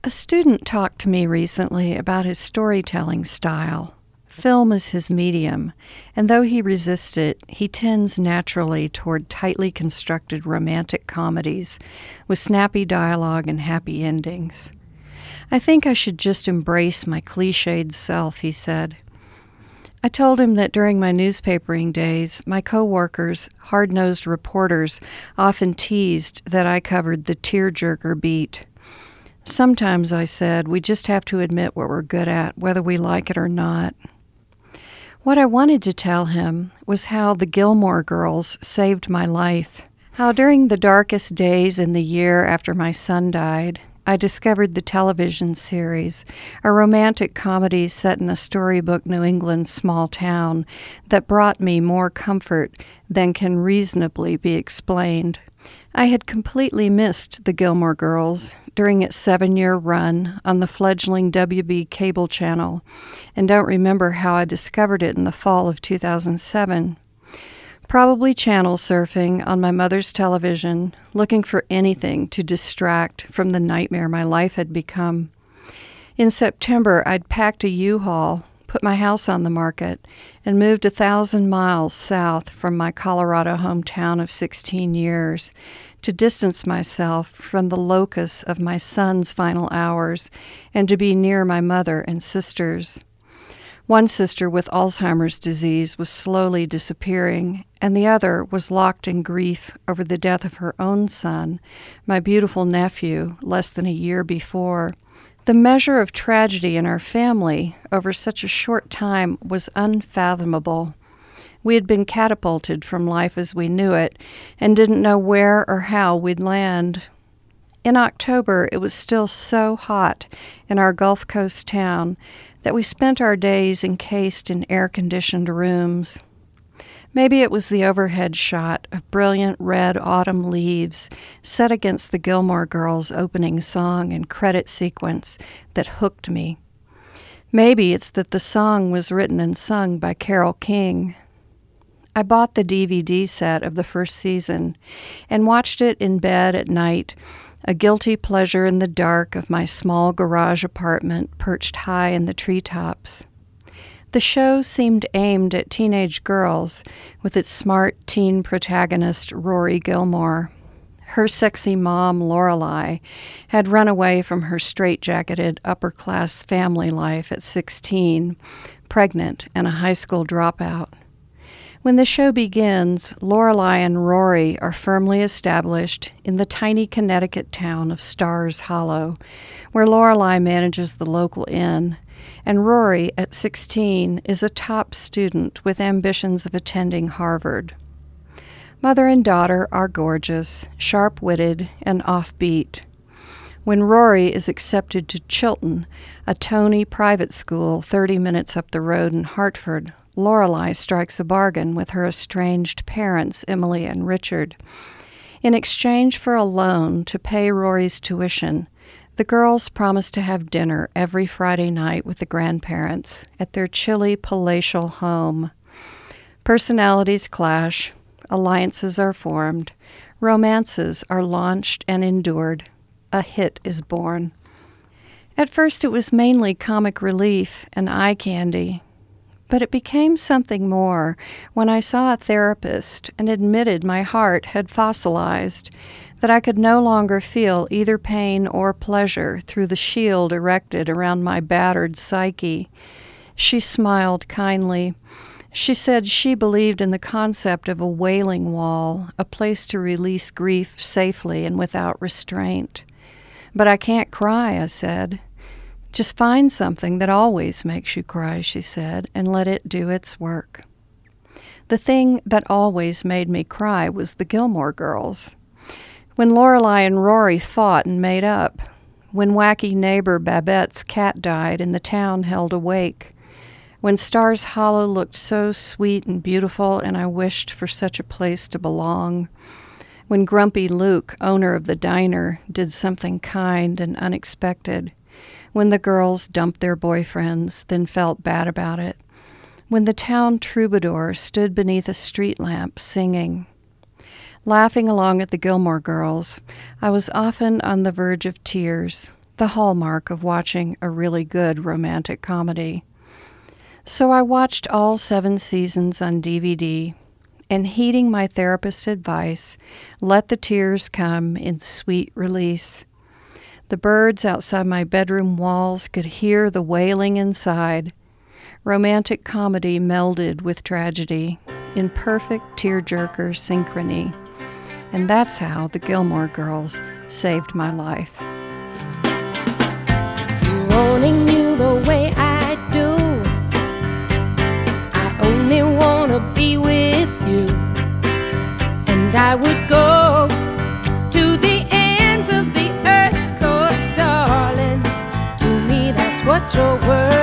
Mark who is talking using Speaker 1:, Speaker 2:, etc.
Speaker 1: A student talked to me recently about his storytelling style. Film is his medium, and though he resists it, he tends naturally toward tightly constructed romantic comedies with snappy dialogue and happy endings. I think I should just embrace my cliched self, he said. I told him that during my newspapering days, my co-workers, hard-nosed reporters, often teased that I covered the tearjerker beat. Sometimes, I said, we just have to admit what we're good at, whether we like it or not. What I wanted to tell him was how the Gilmore Girls saved my life, how during the darkest days in the year after my son died, I discovered the television series, a romantic comedy set in a storybook New England small town that brought me more comfort than can reasonably be explained. I had completely missed the Gilmore Girls during its 7-year run on the fledgling WB cable channel, and don't remember how I discovered it in the fall of 2007. Probably channel surfing on my mother's television, looking for anything to distract from the nightmare my life had become. In September, I'd packed a U-Haul, put my house on the market, and moved 1,000 miles south from my Colorado hometown of 16 years to distance myself from the locus of my son's final hours and to be near my mother and sisters. One sister with Alzheimer's disease was slowly disappearing, and the other was locked in grief over the death of her own son, my beautiful nephew, less than a year before. The measure of tragedy in our family over such a short time was unfathomable. We had been catapulted from life as we knew it and didn't know where or how we'd land. In October, it was still so hot in our Gulf Coast town that we spent our days encased in air-conditioned rooms. Maybe it was the overhead shot of brilliant red autumn leaves set against the Gilmore Girls' opening song and credit sequence that hooked me. Maybe it's that the song was written and sung by Carole King. I bought the DVD set of the first season and watched it in bed at night, a guilty pleasure in the dark of my small garage apartment perched high in the treetops. The show seemed aimed at teenage girls with its smart teen protagonist Rory Gilmore. Her sexy mom, Lorelai, had run away from her straitjacketed upper-class family life at 16, pregnant and a high school dropout. When the show begins, Lorelai and Rory are firmly established in the tiny Connecticut town of Stars Hollow, where Lorelai manages the local inn, and Rory, at 16, is a top student with ambitions of attending Harvard. Mother and daughter are gorgeous, sharp-witted, and offbeat. When Rory is accepted to Chilton, a Tony private school 30 minutes up the road in Hartford, Lorelai strikes a bargain with her estranged parents, Emily and Richard. In exchange for a loan to pay Rory's tuition, the girls promise to have dinner every Friday night with the grandparents at their chilly palatial home. Personalities clash, alliances are formed, romances are launched and endured. A hit is born. At first it was mainly comic relief and eye candy, but it became something more when I saw a therapist and admitted my heart had fossilized, that I could no longer feel either pain or pleasure through the shield erected around my battered psyche. She smiled kindly. She said she believed in the concept of a wailing wall, a place to release grief safely and without restraint. But I can't cry, I said. Just find something that always makes you cry, she said, and let it do its work. The thing that always made me cry was the Gilmore Girls. When Lorelai and Rory fought and made up, when wacky neighbor Babette's cat died and the town held a wake, when Stars Hollow looked so sweet and beautiful and I wished for such a place to belong, when Grumpy Luke, owner of the diner, did something kind and unexpected, when the girls dumped their boyfriends, then felt bad about it, when the town troubadour stood beneath a street lamp singing. Laughing along at the Gilmore Girls, I was often on the verge of tears, the hallmark of watching a really good romantic comedy. So I watched all 7 seasons on DVD, and heeding my therapist's advice, let the tears come in sweet release. The birds outside my bedroom walls could hear the wailing inside. Romantic comedy melded with tragedy in perfect tearjerker synchrony. And that's how the Gilmore Girls saved my life.
Speaker 2: Wanting you the way I do, I only want to be with you. And I would go to the ends of the earth, 'cause darling, to me that's what you're worth.